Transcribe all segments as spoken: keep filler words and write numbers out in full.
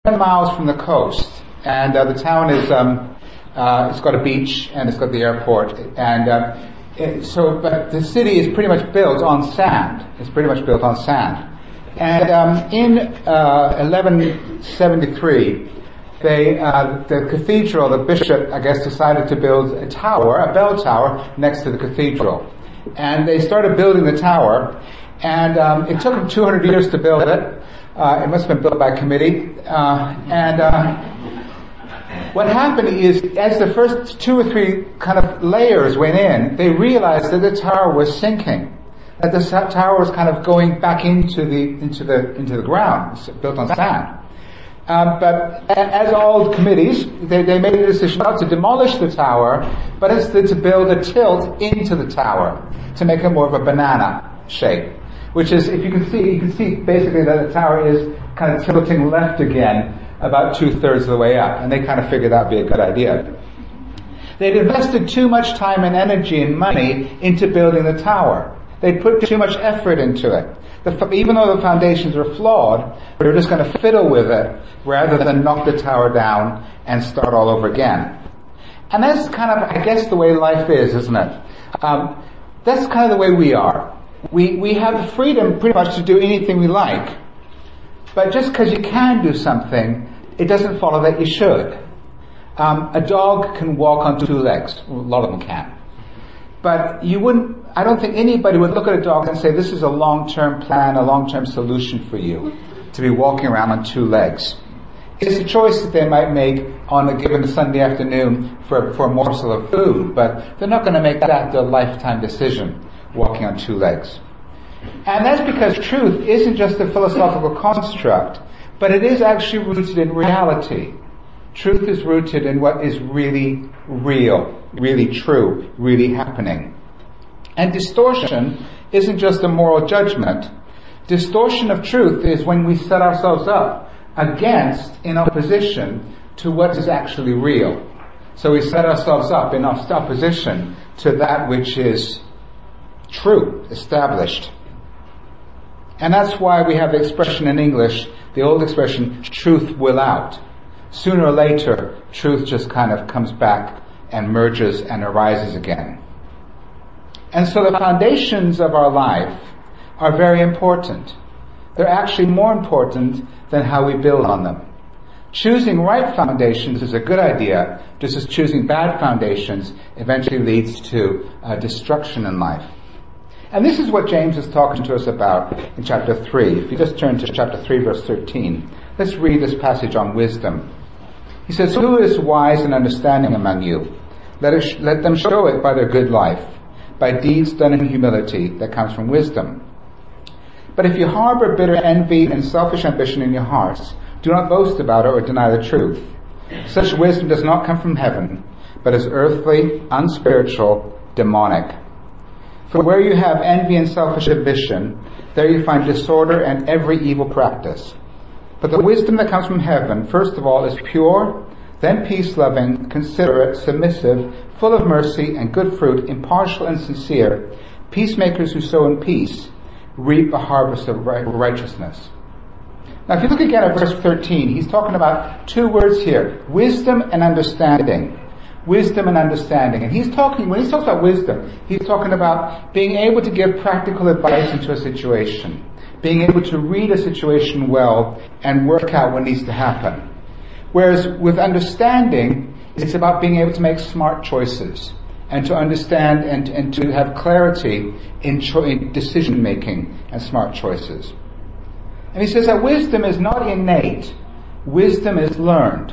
ten miles from the coast, and uh, the town is um, uh, it's got a beach and it's got the airport, and uh, it, so but the city is pretty much built on sand. It's pretty much built on sand, and um, in uh, eleven seventy-three, they uh, the cathedral, the bishop, I guess, decided to build a tower, a bell tower, next to the cathedral, and they started building the tower, and um, it took them two hundred years to build it. Uh, it must have been built by committee. Uh, and uh, what happened is, as the first two or three kind of layers went in, they realized that the tower was sinking, that the tower was kind of going back into the into the into the ground. It's built on sand. Um, but as all committees, they, they made a decision not to demolish the tower, but instead to build a tilt into the tower to make it more of a banana shape. Which is, if you can see, you can see basically that the tower is kind of tilting left again about two-thirds of the way up, and they kind of figured that would be a good idea. They'd invested too much time and energy and money into building the tower. They'd put too much effort into it. The, even though the foundations were flawed, they were just going to fiddle with it rather than knock the tower down and start all over again. And that's kind of, I guess, the way life is, isn't it? Um, that's kind of the way we are. We we have the freedom pretty much to do anything we like. But just because you can do something, it doesn't follow that you should. Um, a dog can walk on two legs. A lot of them can. But you wouldn't, I don't think anybody would look at a dog and say, this is a long-term plan, a long-term solution for you, to be walking around on two legs. It's a choice that they might make on a given Sunday afternoon for, for a morsel of food, but they're not going to make that their lifetime decision, walking on two legs. And that's because truth isn't just a philosophical construct, but it is actually rooted in reality. Truth is rooted in what is really real, really true, really happening. And distortion isn't just a moral judgment. Distortion of truth is when we set ourselves up against, in opposition to what is actually real. So we set ourselves up in opposition to that which is true, established. And that's why we have the expression in English, the old expression, truth will out. Sooner or later, truth just kind of comes back and merges and arises again. And so the foundations of our life are very important. They're actually more important than how we build on them. Choosing right foundations is a good idea, just as choosing bad foundations eventually leads to uh, destruction in life. And this is what James is talking to us about in chapter three. If you just turn to chapter three, verse thirteen, let's read this passage on wisdom. He says, who is wise and understanding among you? Let, it sh- let them show it by their good life, by deeds done in humility that comes from wisdom. But if you harbor bitter envy and selfish ambition in your hearts, do not boast about it or deny the truth. Such wisdom does not come from heaven, but is earthly, unspiritual, demonic. For where you have envy and selfish ambition, there you find disorder and every evil practice. But the wisdom that comes from heaven, first of all, is pure, then peace-loving, considerate, submissive, full of mercy and good fruit, impartial and sincere. Peacemakers who sow in peace reap a harvest of righteousness. Now, if you look again at verse thirteen, he's talking about two words here, wisdom and understanding. Wisdom and understanding. And he's talking, when he talks about wisdom, he's talking about being able to give practical advice into a situation. Being able to read a situation well and work out what needs to happen. Whereas with understanding, it's about being able to make smart choices and to understand and, and to have clarity in, cho- in decision making and smart choices. And he says that wisdom is not innate, wisdom is learned.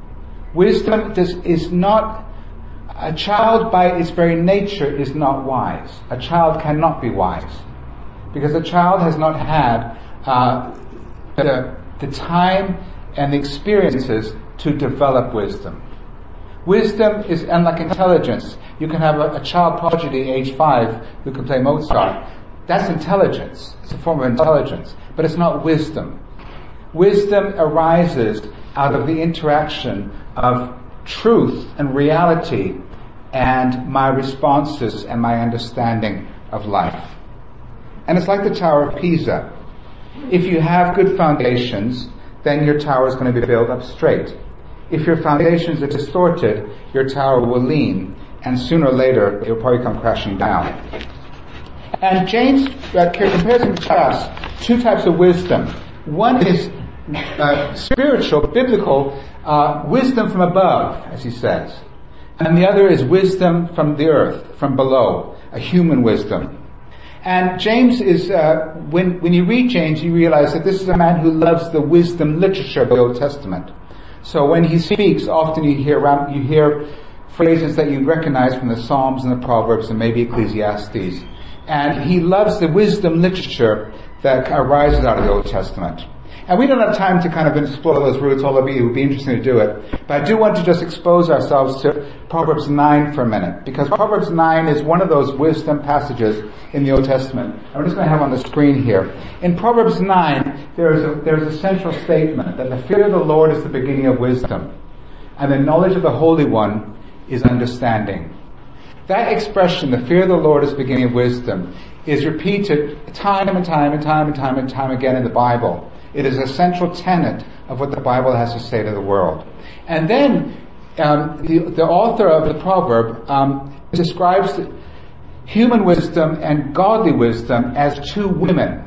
Wisdom is, is not, a child by its very nature is not wise. A child cannot be wise. Because a child has not had uh, the, the time and the experiences to develop wisdom. Wisdom is unlike intelligence. You can have a, a child prodigy age five who can play Mozart. That's intelligence. It's a form of intelligence. But it's not wisdom. Wisdom arises out of the interaction of truth and reality and my responses and my understanding of life. And it's like the Tower of Pisa. If you have good foundations, then your tower is going to be built up straight. If your foundations are distorted, your tower will lean, and sooner or later it will probably come crashing down. And James uh, compares and contrasts two types of wisdom. One is uh, spiritual, biblical uh, wisdom from above, as he says. And the other is wisdom from the earth, from below, a human wisdom. And James is, uh, when, when you read James, you realize that this is a man who loves the wisdom literature of the Old Testament. So when he speaks, often you hear, you hear phrases that you recognize from the Psalms and the Proverbs and maybe Ecclesiastes. And he loves the wisdom literature that arises out of the Old Testament. And we don't have time to kind of explore those roots, although it would be interesting to do it. But I do want to just expose ourselves to Proverbs nine for a minute, because Proverbs nine is one of those wisdom passages in the Old Testament. I'm just going to have on the screen here. In Proverbs nine, there's a, there's a central statement that the fear of the Lord is the beginning of wisdom, and the knowledge of the Holy One is understanding. That expression, the fear of the Lord is the beginning of wisdom, is repeated time and time and time and time and time again in the Bible. It is a central tenet of what the Bible has to say to the world. And then um, the, the author of the proverb um, describes human wisdom and godly wisdom as two women.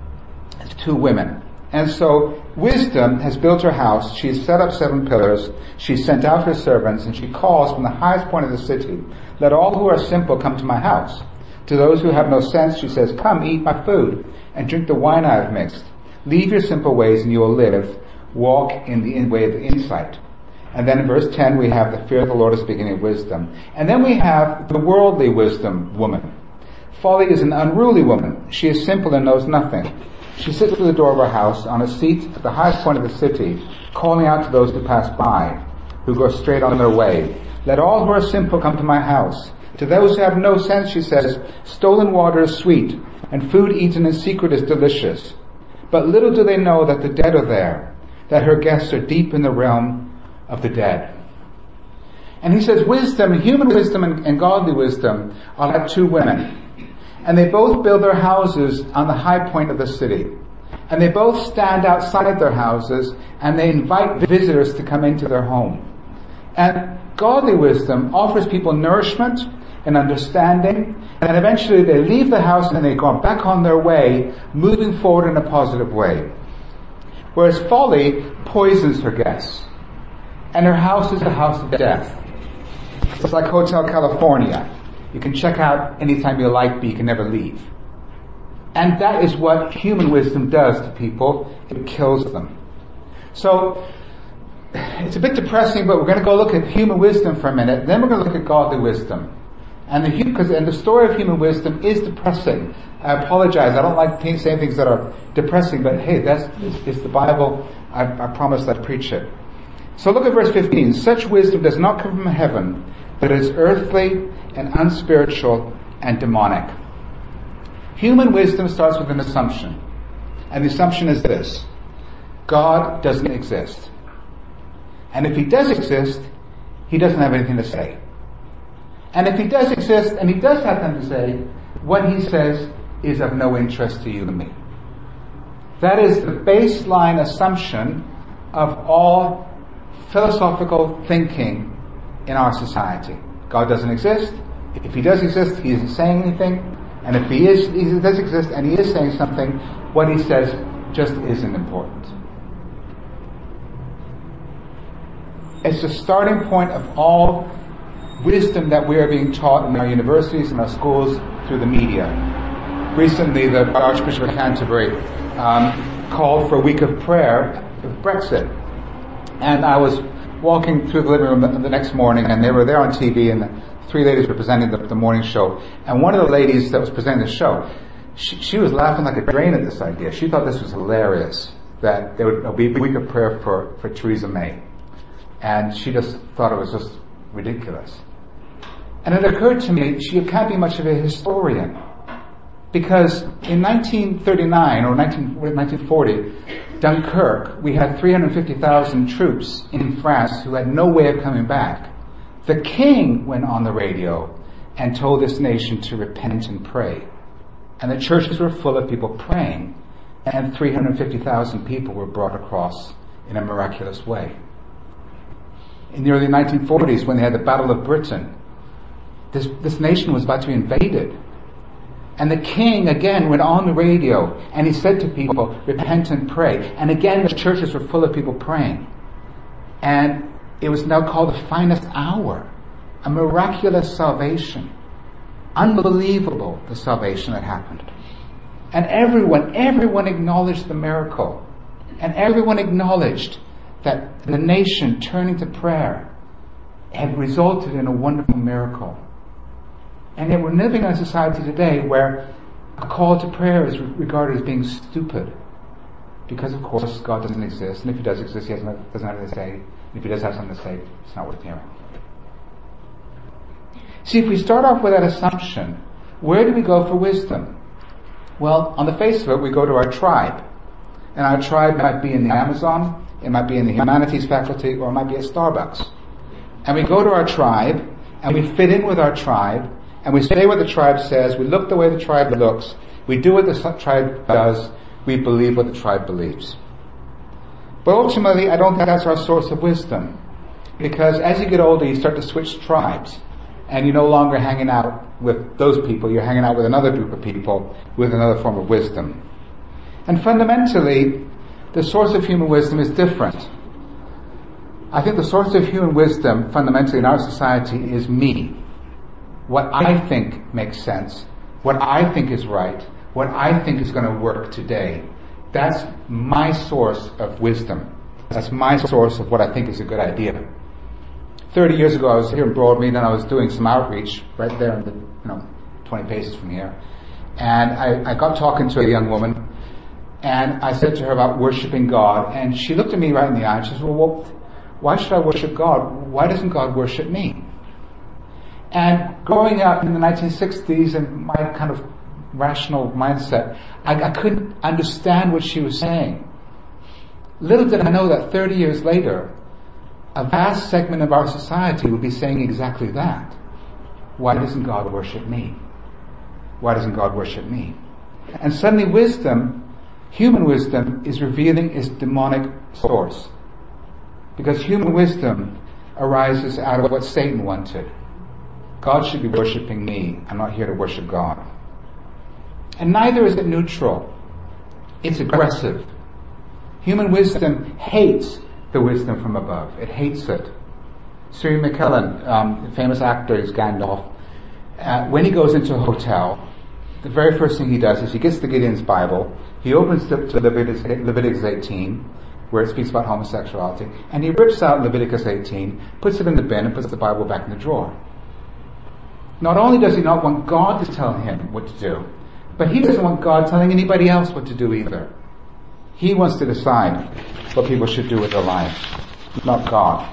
As two women. And so wisdom has built her house. She's set up seven pillars. She's sent out her servants, and she calls from the highest point of the city, "Let all who are simple come to my house. To those who have no sense, she says, come eat my food and drink the wine I have mixed. Leave your simple ways and you will live. Walk in the way of the insight." And then in verse ten we have the fear of the Lord is the beginning of wisdom. And then we have the worldly wisdom woman. Folly is an unruly woman. She is simple and knows nothing. She sits at the door of her house on a seat at the highest point of the city, calling out to those who pass by, who go straight on their way. "Let all who are simple come to my house. To those who have no sense," she says, "stolen water is sweet, and food eaten in secret is delicious. But little do they know that the dead are there, that her guests are deep in the realm of the dead." And he says wisdom, human wisdom and, and godly wisdom are like two women. And they both build their houses on the high point of the city. And they both stand outside their houses and they invite visitors to come into their home. And godly wisdom offers people nourishment and understanding, and eventually they leave the house and they go back on their way, moving forward in a positive way. Whereas folly poisons her guests, and her house is a house of death. It's like Hotel California. You can check out anytime you like, but you can never leave. And that is what human wisdom does to people. It kills them. So, it's a bit depressing, but we're going to go look at human wisdom for a minute. Then we're going to look at godly wisdom. And the, because, and the story of human wisdom is depressing. I apologize. I don't like th- saying things that are depressing, but hey, that's it's, it's the Bible. I, I promise I'd preach it. So look at verse fifteen. "Such wisdom does not come from heaven, but is earthly and unspiritual and demonic." Human wisdom starts with an assumption. And the assumption is this: God doesn't exist. And if he does exist, he doesn't have anything to say. And if he does exist, and he does have something to say, what he says is of no interest to you and me. That is the baseline assumption of all philosophical thinking in our society. God doesn't exist. If he does exist, he isn't saying anything. And if he is, he does exist and he is saying something, what he says just isn't important. It's the starting point of all wisdom that we are being taught in our universities and our schools through the media. Recently, the Archbishop of Canterbury um, called for a week of prayer with Brexit. And I was walking through the living room the, the next morning, and they were there on T V, and the three ladies were presenting the, the morning show. And one of the ladies that was presenting the show, she, she was laughing like a drain at this idea. She thought this was hilarious, that there would be a week of prayer for, for Theresa May. And she just thought it was just ridiculous. And it occurred to me, she can't be much of a historian. Because in nineteen thirty-nine or nineteen forty, Dunkirk, we had three hundred fifty thousand troops in France who had no way of coming back. The king went on the radio and told this nation to repent and pray. And the churches were full of people praying. And three hundred fifty thousand people were brought across in a miraculous way. In the early nineteen forties, when they had the Battle of Britain, this, this nation was about to be invaded. And the king again went on the radio and he said to people, repent and pray. And again the churches were full of people praying. And it was now called the finest hour. A miraculous salvation. Unbelievable, the salvation that happened. And everyone, everyone acknowledged the miracle. And everyone acknowledged that the nation turning to prayer had resulted in a wonderful miracle. And yet we're living in a society today where a call to prayer is regarded as being stupid. Because of course God doesn't exist, and if He does exist, He doesn't have anything to say. And if He does have something to say, it's not worth hearing. See, if we start off with that assumption, where do we go for wisdom? Well, on the face of it, we go to our tribe. And our tribe might be in the Amazon, it might be in the humanities faculty, or it might be at Starbucks. And we go to our tribe, and we fit in with our tribe, and we say what the tribe says, we look the way the tribe looks, we do what the tribe does, we believe what the tribe believes. But ultimately, I don't think that's our source of wisdom. Because as you get older, you start to switch tribes. And you're no longer hanging out with those people, you're hanging out with another group of people with another form of wisdom. And fundamentally, the source of human wisdom is different. I think the source of human wisdom, fundamentally in our society, is me. What I think makes sense, what I think is right, what I think is going to work today. That's my source of wisdom. That's my source of what I think is a good idea. Thirty years ago, I was here in Broadmead and I was doing some outreach right there, in the, you know, twenty paces from here. And I, I got talking to a young woman, and I said to her about worshiping God, and she looked at me right in the eye and she said, well, well, why should I worship God? Why doesn't God worship me? And growing up in the nineteen sixties and my kind of rational mindset, I, I couldn't understand what she was saying. Little did I know that thirty years later, a vast segment of our society would be saying exactly that. Why doesn't God worship me? Why doesn't God worship me? And suddenly wisdom, human wisdom, is revealing its demonic source. Because human wisdom arises out of what Satan wanted. God should be worshipping me. I'm not here to worship God. And neither is it neutral. It's aggressive. Human wisdom hates the wisdom from above. It hates it. Sir Ian McKellen, um, the famous actor, is Gandalf. Uh, when he goes into a hotel, the very first thing he does is he gets the Gideon's Bible, he opens it to Leviticus, Leviticus eighteen, where it speaks about homosexuality, and he rips out Leviticus eighteen, puts it in the bin, and puts the Bible back in the drawer. Not only does he not want God to tell him what to do, but he doesn't want God telling anybody else what to do either. He wants to decide what people should do with their lives, not God.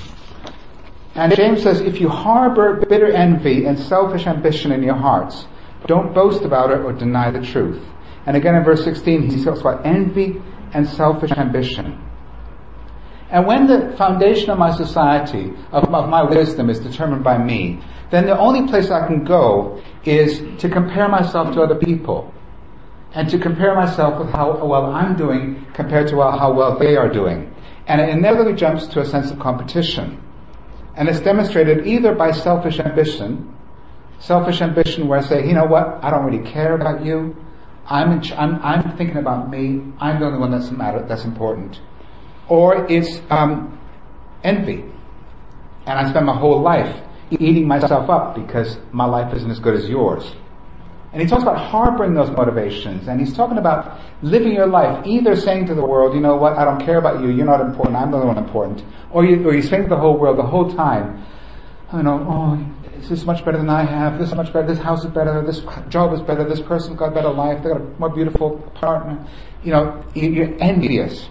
And James says, if you harbor bitter envy and selfish ambition in your hearts, don't boast about it or deny the truth. And again in verse sixteen, he talks about envy and selfish ambition. And when the foundation of my society, of, of my wisdom, is determined by me, then the only place I can go is to compare myself to other people. And to compare myself with how well I'm doing compared to how well they are doing. And it inevitably jumps to a sense of competition. And it's demonstrated either by selfish ambition, selfish ambition where I say, you know what, I don't really care about you. I'm, in ch- I'm, I'm thinking about me. I'm the only one that's matter, that's important. Or it's um, envy. And I spend my whole life eating myself up because my life isn't as good as yours. And he talks about harboring those motivations, and he's talking about living your life, either saying to the world, you know what, I don't care about you, you're not important, I'm the only one important, or, you, or you're saying to the whole world the whole time, you know, oh, this is much better than I have, this is much better, this house is better, this job is better, this person's got a better life, they've got a more beautiful partner, you know, you're envious.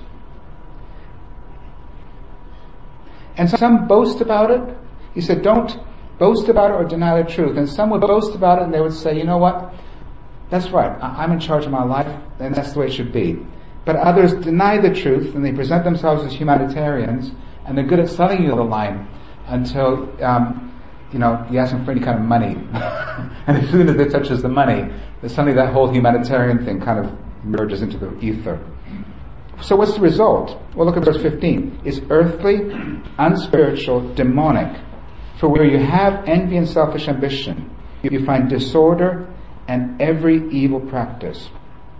And some boast about it. He said, don't boast about it or deny the truth. And some would boast about it and they would say, you know what, that's right, I'm in charge of my life and that's the way it should be. But others deny the truth and they present themselves as humanitarians and they're good at selling you the line until, um, you know, you ask them for any kind of money. And as soon as it touches the money, then suddenly that whole humanitarian thing kind of merges into the ether. So what's the result? Well, look at verse fifteen. It's earthly, unspiritual, demonic. For where you have envy and selfish ambition, you find disorder and every evil practice.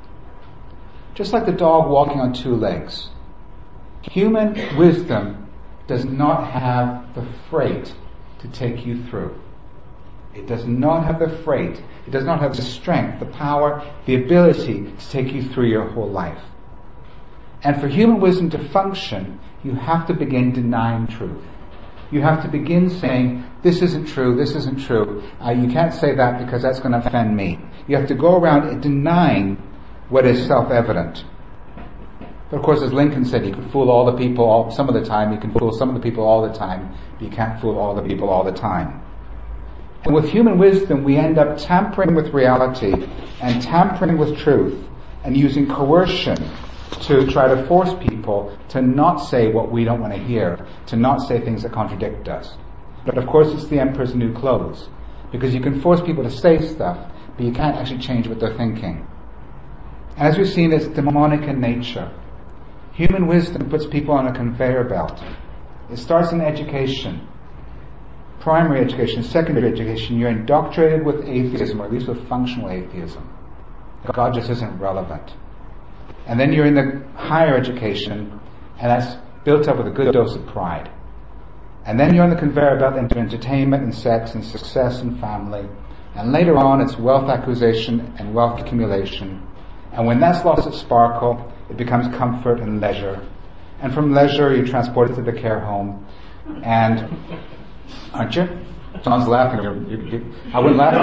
Just like the dog walking on two legs. Human wisdom does not have the freight to take you through. It does not have the freight. It does not have the strength, the power, the ability to take you through your whole life. And for human wisdom to function, you have to begin denying truth. You have to begin saying, this isn't true, this isn't true. Uh, you can't say that because that's going to offend me. You have to go around denying what is self-evident. But of course, as Lincoln said, you can fool all the people all, some of the time, you can fool some of the people all the time, but you can't fool all the people all the time. And with human wisdom, we end up tampering with reality and tampering with truth and using coercion to try to force people to not say what we don't want to hear, to not say things that contradict us. But of course, it's the emperor's new clothes, because you can force people to say stuff, but you can't actually change what they're thinking. And as we've seen, it's demonic in nature. Human wisdom puts people on a conveyor belt. It starts in education. Primary education, secondary education, you're indoctrinated with atheism, or at least with functional atheism. God just isn't relevant. And then you're in the higher education, and that's built up with a good dose of pride. And then you're on the conveyor belt into entertainment and sex and success and family. And later on, it's wealth acquisition and wealth accumulation. And when that's lost its sparkle, it becomes comfort and leisure. And from leisure, you transport it to the care home. And, aren't you? John's laughing. You, you, I wouldn't laugh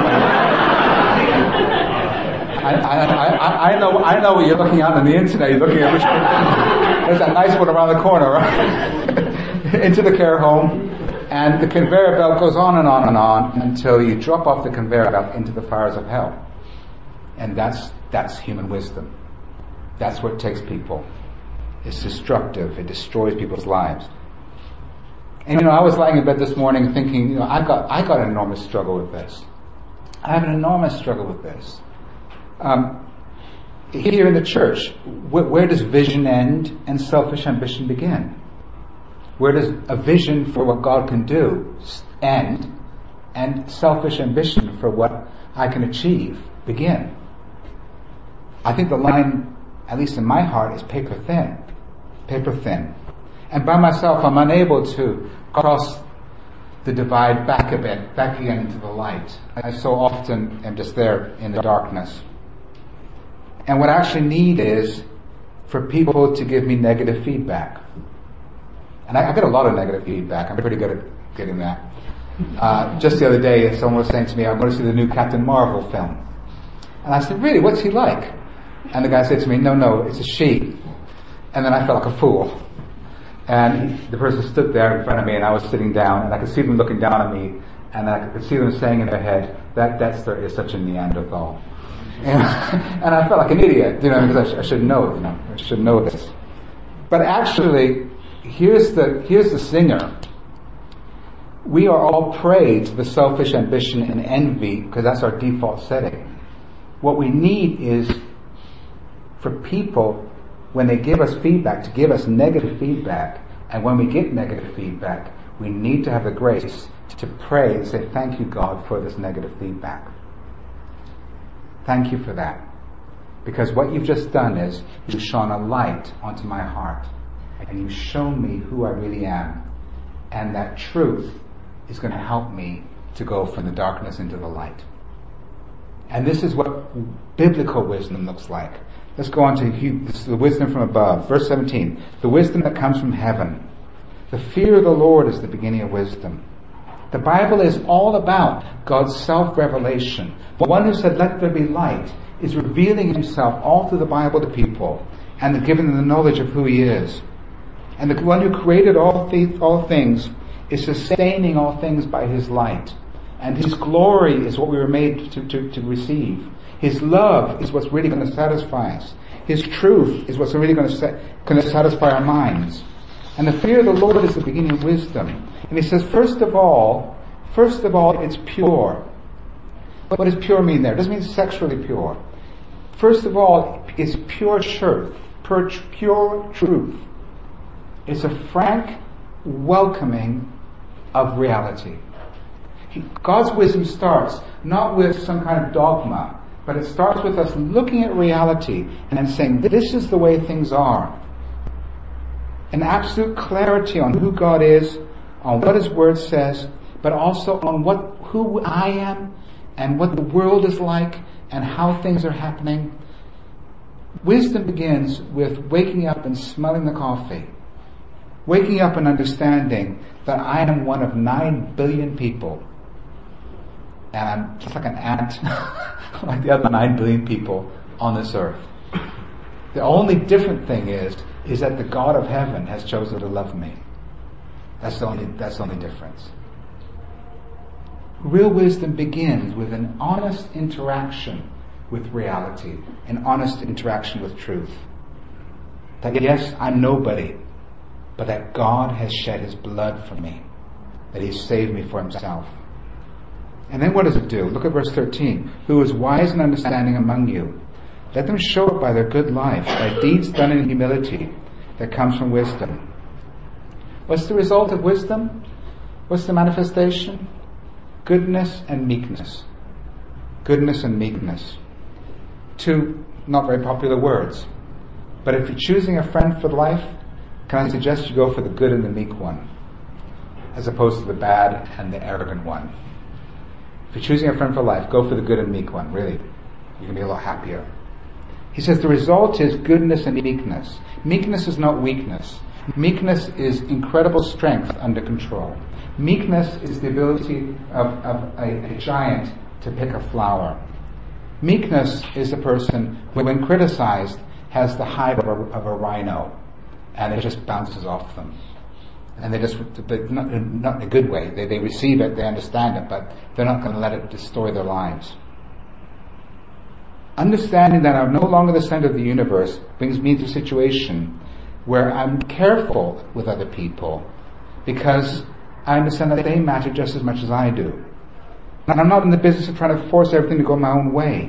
at my I, I, I, I know I know what you're looking at on the internet. You're looking at which one. There's that nice one around the corner, right? Into the care home. And the conveyor belt goes on and on and on until you drop off the conveyor belt into the fires of hell. And that's that's human wisdom. That's what takes people. It's destructive. It destroys people's lives. And you know, I was lying in bed this morning thinking, you know, I got I got an enormous struggle with this. I have an enormous struggle with this. Um, here in the church, wh- where does vision end and selfish ambition begin? Where does a vision for what God can do end and selfish ambition for what I can achieve begin? I think the line, at least in my heart, is paper thin. Paper thin. And by myself, I'm unable to cross the divide back a bit, back again into the light. I so often am just there in the darkness. And what I actually need is for people to give me negative feedback. And I, I get a lot of negative feedback. I'm pretty good at getting that. Uh, just the other day, someone was saying to me, I'm going to see the new Captain Marvel film. And I said, really, what's he like? And the guy said to me, no, no, it's a she. And then I felt like a fool. And he, the person stood there in front of me, and I was sitting down, and I could see them looking down at me, and I could see them saying in their head, that Dexter is such a Neanderthal. And, and I felt like an idiot, you know, because I, sh- I should know, you know, I should know this. But actually, here's the here's the singer. We are all prey to the selfish ambition and envy because that's our default setting. What we need is for people, when they give us feedback, to give us negative feedback. And when we get negative feedback, we need to have the grace to pray and say, thank you, God, for this negative feedback. Thank you for that. Because what you've just done is you've shone a light onto my heart. And you've shown me who I really am. And that truth is going to help me to go from the darkness into the light. And this is what biblical wisdom looks like. Let's go on to this is the wisdom from above. Verse seventeen. The wisdom that comes from heaven. The fear of the Lord is the beginning of wisdom. The Bible is all about God's self-revelation. The one who said, let there be light, is revealing himself all through the Bible to people and giving them the knowledge of who he is. And the one who created all, th- all things is sustaining all things by his light. And his glory is what we were made to, to, to receive. His love is what's really going to satisfy us. His truth is what's really going to, sa- going to satisfy our minds. And the fear of the Lord is the beginning of wisdom. And he says, first of all, first of all, it's pure. What does pure mean there? It doesn't mean sexually pure. First of all, it's pure truth. pure, pure truth. It's a frank welcoming of reality. He, God's wisdom starts not with some kind of dogma, but it starts with us looking at reality and then saying, this is the way things are. An absolute clarity on who God is, on what His Word says, but also on what who I am and what the world is like and how things are happening. Wisdom begins with waking up and smelling the coffee. Waking up and understanding that I am one of nine billion people. And I'm just like an ant, like the other nine billion people on this earth. The only different thing is, is that the God of heaven has chosen to love me. That's the only, that's the only difference. Real wisdom begins with an honest interaction with reality, an honest interaction with truth. That yes, I'm nobody, but that God has shed His blood for me, that He saved me for Himself. And then what does it do? Look at verse thirteen. Who is wise and understanding among you? Let them show it by their good life, by deeds done in humility that comes from wisdom. What's the result of wisdom? What's the manifestation? Goodness and meekness. Goodness and meekness. Two not very popular words. But if you're choosing a friend for life, can I suggest you go for the good and the meek one, as opposed to the bad and the arrogant one. If you're choosing a friend for life, go for the good and meek one, really. You're going to be a lot happier. He says the result is goodness and meekness. Meekness is not weakness. Meekness is incredible strength under control. Meekness is the ability of, of a, a giant to pick a flower. Meekness is a person who, when criticized, has the hide of a, of a rhino, and it just bounces off them. And they just, but not, not in a good way. They, they receive it, they understand it, but they're not going to let it destroy their lives. Understanding that I'm no longer the center of the universe brings me to a situation where I'm careful with other people because I understand that they matter just as much as I do. And I'm not in the business of trying to force everything to go my own way.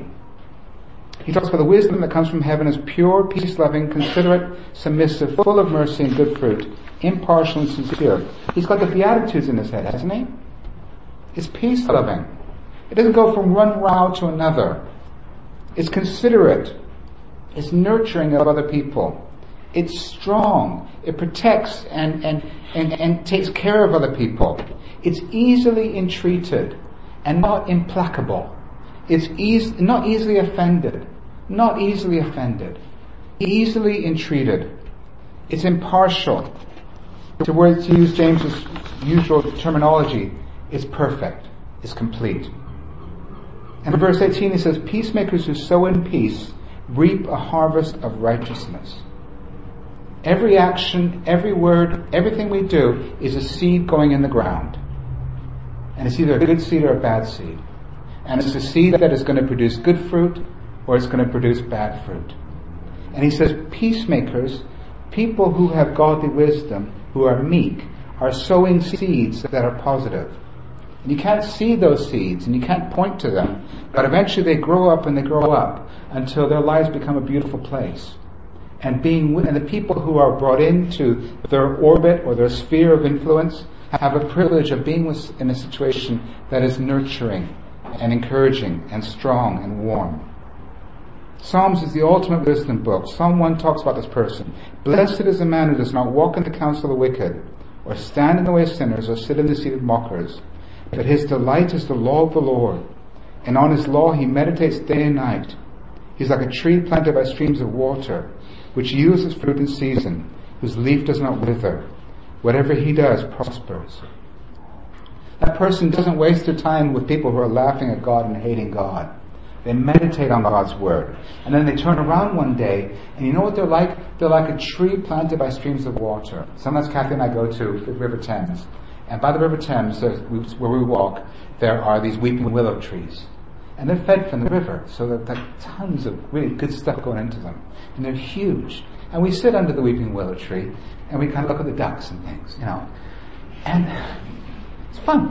He talks about the wisdom that comes from heaven as pure, peace-loving, considerate, submissive, full of mercy and good fruit, impartial and sincere. He's got the Beatitudes in his head, hasn't he? It's peace-loving. It doesn't go from one row to another. It's considerate. It's nurturing of other people. It's strong. It protects and, and, and, and takes care of other people. It's easily entreated and not implacable. It's eas- not easily offended. Not easily offended. Easily entreated. It's impartial. To, word, to use James's usual terminology, it's perfect. It's complete. And in verse eighteen he says, peacemakers who sow in peace reap a harvest of righteousness. Every action, every word, everything we do is a seed going in the ground. And it's either a good seed or a bad seed. And it's a seed that is going to produce good fruit or it's going to produce bad fruit. And he says peacemakers, people who have godly wisdom, who are meek, are sowing seeds that are positive. And you can't see those seeds and you can't point to them, but eventually they grow up and they grow up until their lives become a beautiful place. And being with, and the people who are brought into their orbit or their sphere of influence have a privilege of being with, in a situation that is nurturing and encouraging and strong and warm. Psalms is the ultimate wisdom book. Psalm one talks about this person. Blessed is the man who does not walk in the counsel of the wicked, or stand in the way of sinners, or sit in the seat of mockers. But his delight is the law of the Lord, and on his law he meditates day and night. He's like a tree planted by streams of water, which yields its fruit in season, whose leaf does not wither. Whatever he does prospers. That person doesn't waste their time with people who are laughing at God and hating God. They meditate on God's word. And then they turn around one day, and you know what they're like? They're like a tree planted by streams of water. Sometimes Kathy and I go to the River Thames. And by the River Thames, where we walk, there are these weeping willow trees. And they're fed from the river, so there are tons of really good stuff going into them. And they're huge. And we sit under the weeping willow tree, and we kind of look at the ducks and things, you know. And it's fun.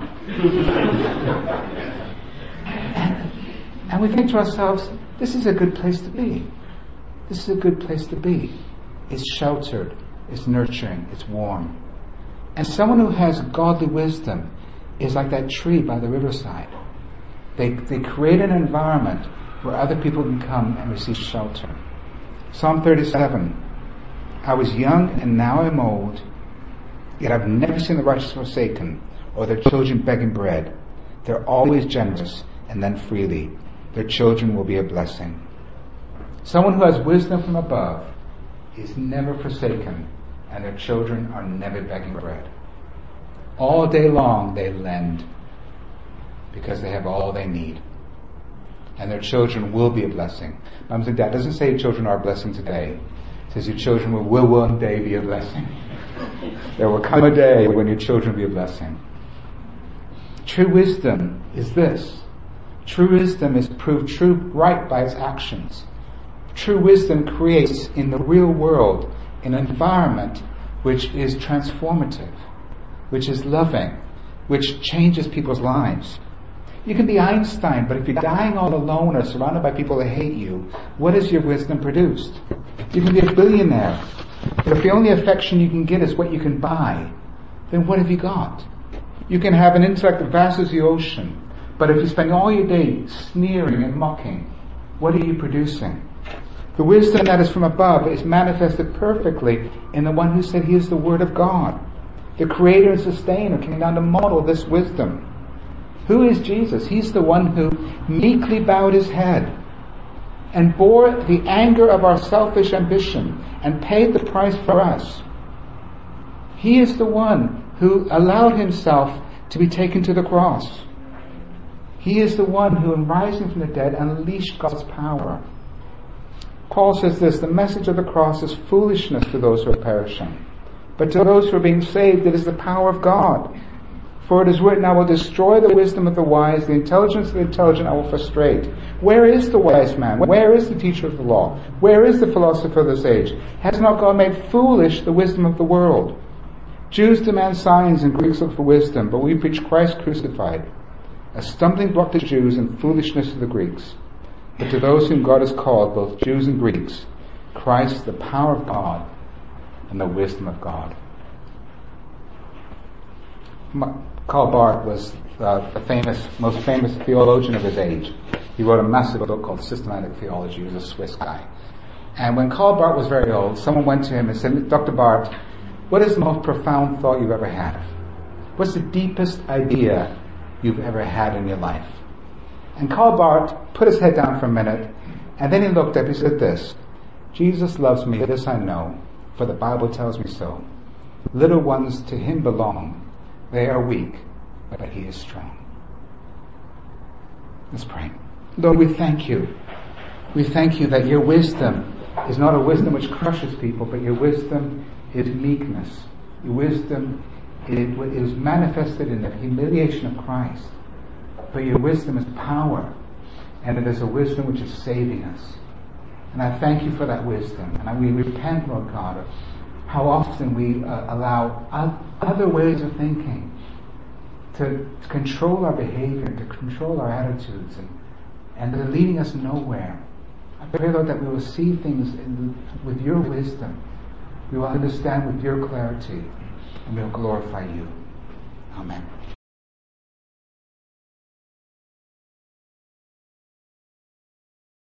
and, and we think to ourselves, this is a good place to be. This is a good place to be. It's sheltered, it's nurturing, it's warm. And someone who has godly wisdom is like that tree by the riverside. They, they create an environment where other people can come and receive shelter. Psalm thirty-seven, I was young and now I'm old, yet I've never seen the righteous forsaken or their children begging bread. They're always generous and then freely. Their children will be a blessing. Someone who has wisdom from above is never forsaken, and their children are never begging bread. All day long they lend because they have all they need. And their children will be a blessing. Mums and Dad doesn't say your children are a blessing today. It says your children will, will one day be a blessing. There will come a day when your children will be a blessing. True wisdom is this. True wisdom is proved true right by its actions. True wisdom creates in the real world an environment which is transformative, which is loving, which changes people's lives. You can be Einstein, but if you're dying all alone or surrounded by people that hate you, what has your wisdom produced? You can be a billionaire, but if the only affection you can get is what you can buy, then what have you got? You can have an intellect as vast as the ocean, but if you spend all your day sneering and mocking, what are you producing? The wisdom that is from above is manifested perfectly in the one who said he is the Word of God. The creator and sustainer came down to model this wisdom. Who is Jesus? He's the one who meekly bowed his head and bore the anger of our selfish ambition and paid the price for us. He is the one who allowed himself to be taken to the cross. He is the one who, in rising from the dead, unleashed God's power. Paul says this, the message of the cross is foolishness to those who are perishing, but to those who are being saved it is the power of God. For it is written, I will destroy the wisdom of the wise, the intelligence of the intelligent I will frustrate. Where is the wise man? Where is the teacher of the law? Where is the philosopher of this age? Has not God made foolish the wisdom of the world? Jews demand signs and Greeks look for wisdom, but we preach Christ crucified, a stumbling block to Jews and foolishness to the Greeks. But to those whom God has called, both Jews and Greeks, Christ, the power of God and the wisdom of God. Karl Barth was uh, the famous, most famous theologian of his age. He wrote a massive book called Systematic Theology. He was a Swiss guy. And when Karl Barth was very old, someone went to him and said, Doctor Barth, what is the most profound thought you've ever had? What's the deepest idea you've ever had in your life? And Karl Barth put his head down for a minute, and then he looked up, he said this, Jesus loves me, this I know, for the Bible tells me so. Little ones to him belong. They are weak, but he is strong. Let's pray. Lord, we thank you. We thank you that your wisdom is not a wisdom which crushes people, but your wisdom is meekness. Your wisdom is manifested in the humiliation of Christ. But your wisdom is power, and it is a wisdom which is saving us. And I thank you for that wisdom. And we repent, Lord God, of how often we uh, allow other ways of thinking to, to control our behavior, to control our attitudes, and, and they're leading us nowhere. I pray, Lord, that we will see things in, with your wisdom. We will understand with your clarity, and we will glorify you. Amen.